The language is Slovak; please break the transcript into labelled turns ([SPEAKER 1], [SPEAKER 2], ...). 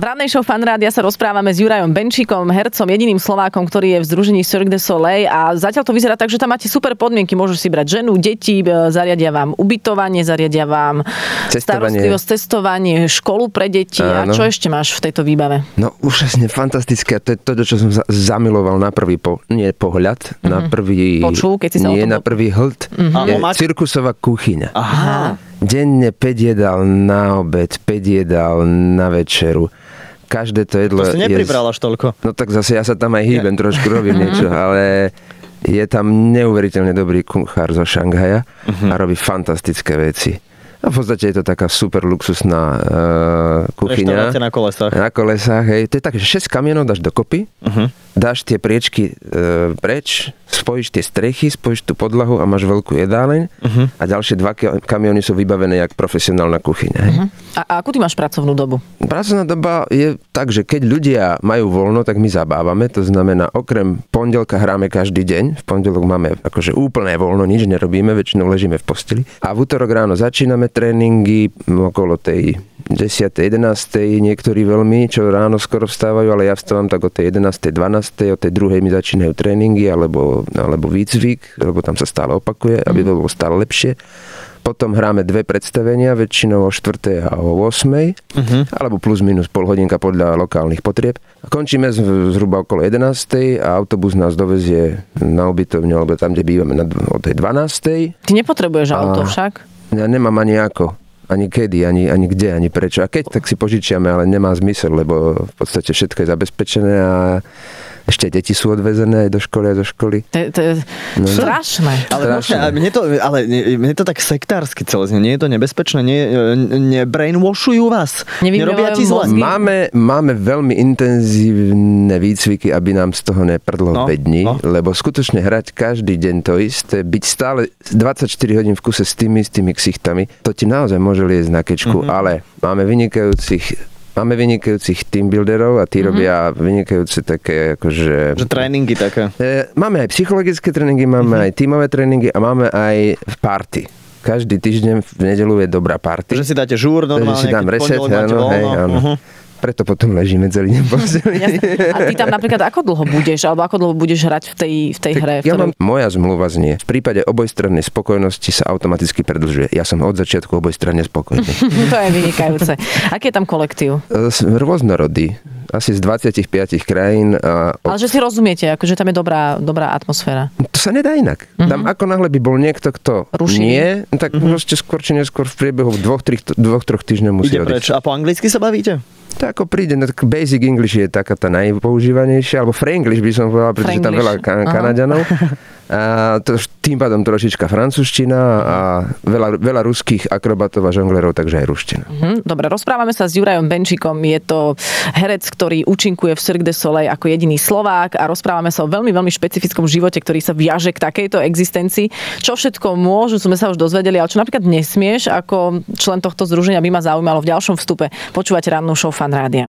[SPEAKER 1] rannej show Fan Rádia sa rozprávame s Jurajom Benčíkom, hercom, jediným Slovákom, ktorý je v združení Cirque du Soleil a zatiaľ to vyzerá tak, že tam máte super podmienky. Môžeš si brať ženu, deti, zariadia vám ubytovanie, zariadia vám starostlivosť, cestovanie, školu pre deti. A čo ešte máš v tejto výbave?
[SPEAKER 2] No úžasne fantastické. To je to, čo som zamiloval na prvý pohľad, na prvý...
[SPEAKER 1] Počul, keď si sa
[SPEAKER 2] na prvý hľd. Je cirkusová kuchyňa.
[SPEAKER 1] Aha.
[SPEAKER 2] Denne 5 jedál na obed, 5 jedál na večeru. Každé to jedlo...
[SPEAKER 3] To si nepribral až toľko.
[SPEAKER 2] No tak zase ja sa tam aj hýbem, trošku robím niečo, ale je tam neuveriteľne dobrý kuchár zo Šanghaja a robí fantastické veci. A v podstate je to taká super luxusná kuchyňa.
[SPEAKER 3] Reštaurácia na kolesách.
[SPEAKER 2] Na kolesách, hej. To je tak, že 6 kamienov dáš dokopy, dáš tie priečky preč, spojíš tie strechy, spojíš tú podlahu a máš veľkú jedáleň a ďalšie 2 kamióny sú vybavené jak profesionálna kuchyňa. Hej.
[SPEAKER 1] A akú ty máš pracovnú dobu?
[SPEAKER 2] Pracovná doba je tak, že keď ľudia majú voľno, tak my zabávame. To znamená, okrem pondelka hráme každý deň. V pondelok máme akože úplné voľno, nič nerobíme, väčšinou ležíme v posteli. A v útorok ráno začíname tréningy okolo tej 10. 11. Niektorí veľmi, čo ráno skoro vstávajú, ale ja vstávam tak o tej 11. 12. O tej 2. mi začínajú tréningy alebo výcvik, lebo tam sa stále opakuje, aby to bolo stále lepšie. Potom hráme 2 predstavenia, väčšinou o 4. a o 8. Alebo plus minus pol hodinka podľa lokálnych potrieb. A končíme zhruba okolo 11. a autobus nás dovezie na ubytovňu, alebo tam, kde bývame o tej 12.
[SPEAKER 1] Ty nepotrebuješ auto však?
[SPEAKER 2] Ja nemám ani ako. Ani kedy, ani kde, ani prečo. A keď, tak si požičiame, ale nemá zmysel, lebo v podstate všetko je zabezpečené a ešte deti sú odvezené aj do školy a do školy.
[SPEAKER 1] To je strašné.
[SPEAKER 3] Mne to tak sektársky celé znie. Nie je to nebezpečné? Brainwashujú vás? Nerobia ti zle?
[SPEAKER 2] Máme veľmi intenzívne výcviky, aby nám z toho neprdlo 5 dní, lebo skutočne hrať každý deň to isté, byť stále 24 hodín v kuse s tými ksichtami, to ti naozaj môže liesť na kečku, ale máme vynikajúcich teambuilderov a tí robia vynikajúce také akože...
[SPEAKER 3] Že tréningy také.
[SPEAKER 2] Máme aj psychologické tréningy, máme aj tímové tréningy a máme aj party. Každý týždeň v nedeľu je dobrá party.
[SPEAKER 3] Že si dáte žúr normálne,
[SPEAKER 2] si dám reset, áno. Preto potom ležíme celý deň v posteli.
[SPEAKER 1] A ty tam napríklad ako dlho budeš hrať v tej hre?
[SPEAKER 2] Moja zmluva znie, v prípade obojstrannej spokojnosti sa automaticky predĺžuje. Ja som od začiatku obojstranne spokojný.
[SPEAKER 1] To je vynikajúce. Aký je tam kolektív?
[SPEAKER 2] Rôznorodý. Asi z 25 krajín.
[SPEAKER 1] Ale že si rozumiete, akože tam je dobrá atmosféra.
[SPEAKER 2] To sa nedá inak. Tam ako náhle by bol niekto, kto nie, tak proste skôr či neskôr v priebehu 2-3 týždňov musí odísť.
[SPEAKER 3] A po anglicky sa bavíte?
[SPEAKER 2] To ako príde, basic English je taká tá najpoužívanejšia, alebo Franglish by som povedal, pretože tam veľa Kanaďanov. A tým pádom trošička francúzština a veľa ruských akrobatov a žonglerov, takže aj ruština.
[SPEAKER 1] Dobre, rozprávame sa s Jurajom Benčíkom. Je to herec, ktorý účinkuje v Cirque du Soleil ako jediný Slovák a rozprávame sa o veľmi, veľmi špecifickom živote, ktorý sa viaže k takejto existencii. Čo všetko môžu, sme sa už dozvedeli, ale čo napríklad nesmieš, ako člen tohto združenia by ma zaujímalo v ďalšom vstupe. Počúvate rannú show Fan Rádia.